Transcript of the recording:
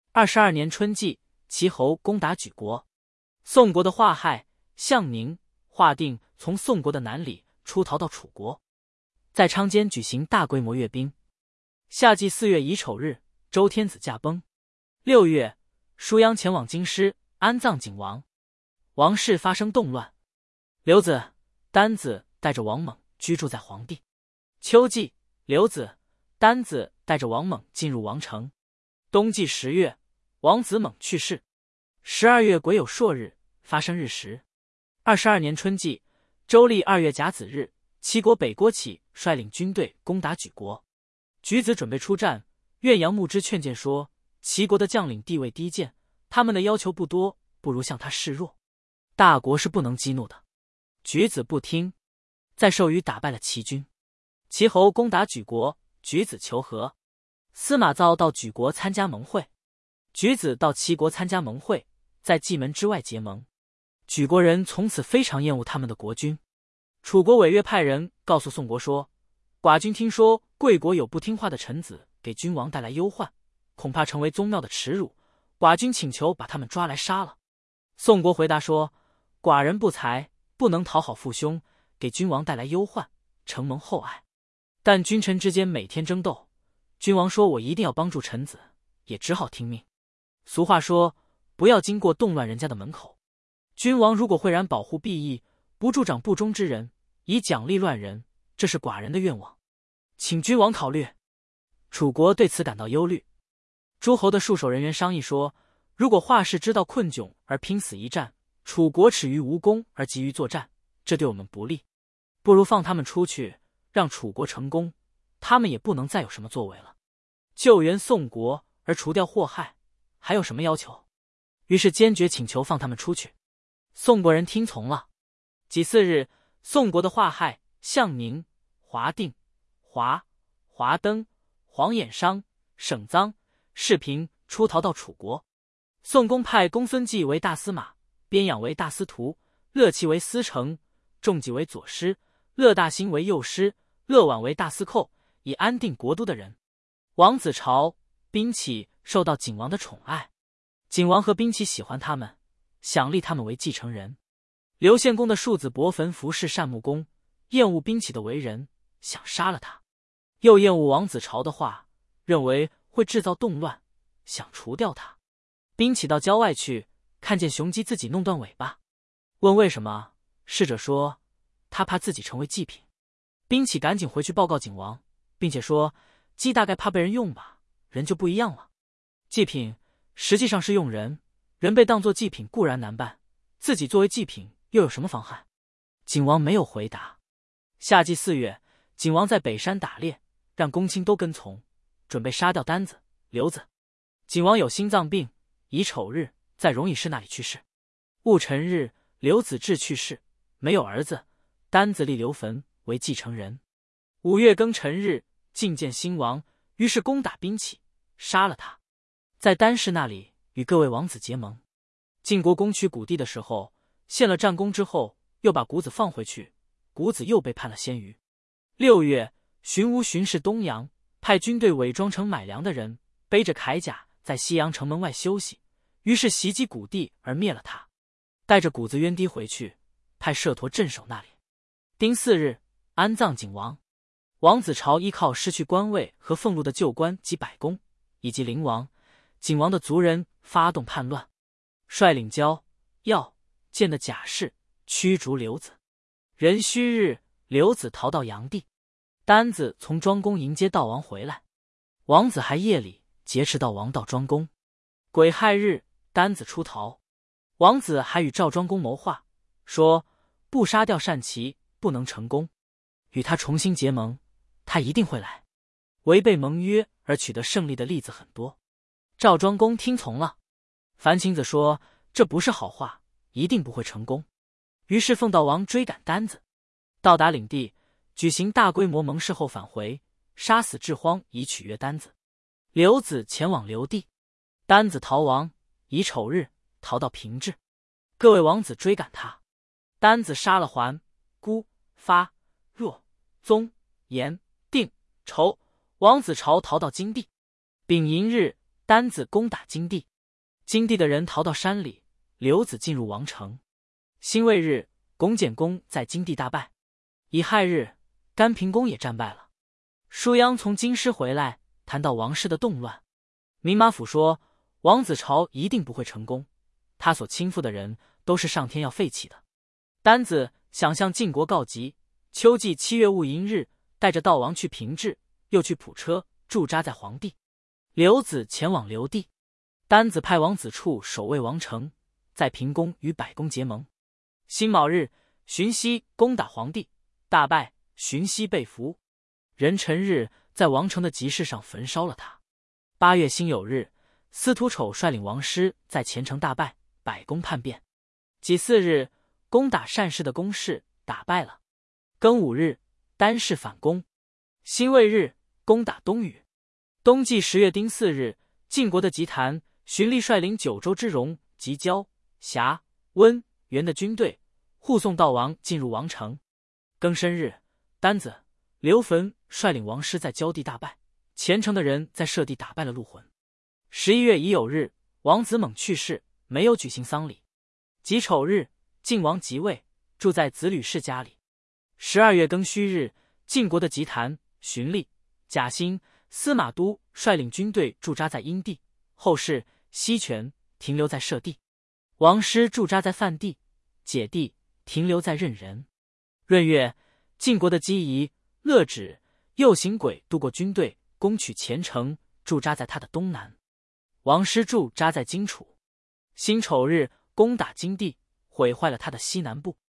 22年春季，齐侯攻打莒国。宋国的华亥、向宁、华定从宋国的南里出逃到楚国，在昌间举行大规模阅兵。夏季4月乙丑日，周天子驾崩。6月，舒鞅前往京师安葬景王。王室发生动乱，刘子、丹子带着王猛居住在黄地。秋季，刘子、丹子带着王猛进入王城。冬季10月，王子猛去世。12月癸酉朔日，发生日食。22年春季，周历2月甲子日，齐国北郭启率领军队攻打莒国。莒子准备出战，岳阳牧之劝谏说，齐国的将领地位低贱，他们的要求不多，不如向他示弱。大国是不能激怒的。莒子不听，在授予打败了齐军。齐侯攻打莒国，莒子求和。司马造到莒国参加盟会，莒子到齐国参加盟会，在蓟门之外结盟。莒国人从此非常厌恶他们的国君。楚国韦越派人告诉宋国说，寡君听说贵国有不听话的臣子给君王带来忧患，恐怕成为宗庙的耻辱，寡君请求把他们抓来杀了。宋国回答说，寡人不才，不能讨好父兄，给君王带来忧患，承蒙厚爱。但君臣之间每天争斗，君王说我一定要帮助臣子，也只好听命。俗话说，不要经过动乱人家的门口。君王如果会然保护弊义，不助长不忠之人，以奖励乱人，这是寡人的愿望，请君王考虑。楚国对此感到忧虑。诸侯的戍守人员商议说，如果华氏知道困窘而拼死一战，楚国耻于无功而急于作战，这对我们不利，不如放他们出去，让楚国成功，他们也不能再有什么作为了。救援宋国而除掉祸害，还有什么要求？于是坚决请求放他们出去。宋国人听从了。己巳日，宋国的华亥、向宁、华定、华登、黄衍商、沈臧、士平出逃到楚国。宋公派公孙季为大司马，边养为大司徒，乐齐为司丞，仲己为左师，乐大兴为右师，乐婉为大司寇，以安定国都的人。王子朝、兵启受到景王的宠爱，景王和兵启喜欢他们，想立他们为继承人。刘献公的庶子伯坟服侍单穆公，厌恶兵启的为人，想杀了他，又厌恶王子朝的话，认为会制造动乱，想除掉他。兵启到郊外去，看见雄鸡自己弄断尾巴，问为什么，侍者说他怕自己成为祭品。兵启赶紧回去报告景王，并且说鸡大概怕被人用吧，人就不一样了。祭品实际上是用人，人被当作祭品固然难办，自己作为祭品又有什么妨害？景王没有回答。夏季4月，景王在北山打猎，让公卿都跟从，准备杀掉丹子、刘子。景王有心脏病，乙丑日在荣乙氏那里去世。戊辰日，刘子志去世，没有儿子，丹子立刘坟为继承人。5月庚辰日，觐见新王，于是攻打兵启，杀了他，在丹氏那里与各位王子结盟。晋国攻取谷地的时候，献了战功之后，又把谷子放回去，谷子又被判了鲜鱼。6月，荀吴巡视东阳，派军队伪装成买粮的人，背着铠甲在西阳城门外休息，于是袭击谷地而灭了他，带着谷子渊堤回去，派舍陀镇守那里。丁巳日，安葬景王。王子朝依靠失去官位和俸禄的旧官及百公，以及灵王、景王的族人发动叛乱，率领焦、耀、建的甲士驱逐刘子。壬戌日，刘子逃到阳地，丹子从庄公迎接悼王回来，王子还夜里劫持悼王到庄公。癸亥日，丹子出逃，王子还与赵庄公谋划，说不杀掉单骑不能成功，与他重新结盟，他一定会来。违背盟约而取得胜利的例子很多。赵庄公听从了。樊青子说这不是好话，一定不会成功。于是奉悼王追赶丹子，到达领地，举行大规模盟誓后返回，杀死陟荒以取悦丹子。刘子前往留地，丹子逃亡，乙丑日逃到平治，各位王子追赶他。丹子杀了桓、孤、发、若、宗、延、定、仇，王子朝逃到荆地。丙寅日， 单子攻打荆地，荆地的人逃到山里，刘子进入王城。辛未日，龚简公在荆地大败。乙亥日，甘平公也战败了。舒鞅从京师回来，谈到王室的动乱。民马府说，王子朝一定不会成功，他所倾覆的人都是上天要废弃的。单子想向晋国告急，秋季7月戊寅日，带着悼王去平治，又去蒲车驻扎在黄地。刘子前往留地，单子派王子处守卫王城，在平公与百公结盟。辛卯日，荀息攻打黄地，大败，荀息被俘。壬辰日，在王城的集市上焚烧了他。8月辛酉日，司徒丑率领王师在前城大败，百公叛变。己巳日，攻打单氏的攻势，打败了。庚午日，单氏反攻。辛未日，攻打东禹。冬季10月丁巳日，晋国的吉谭、荀利率领9州之戎及交、瑕、温、元的军队护送悼王进入王城。庚申日，单子、刘坟率领王师在交地大败，前城的人在舍地打败了陆浑。11月乙酉日，王子猛去世，没有举行丧礼。己丑日，晋王即位，住在子吕氏家里。12月庚戌日，晋国的吉谭、荀利、贾辛、司马都率领军队驻扎在阴地，后世西泉停留在舍地，王师驻扎在范地，解地停留在任人。闰月，晋国的姬夷、乐止、右行鬼渡过军队，攻取前城，驻扎在他的东南。王师驻扎在荆楚。辛丑日，攻打荆地，毁坏了他的西南部。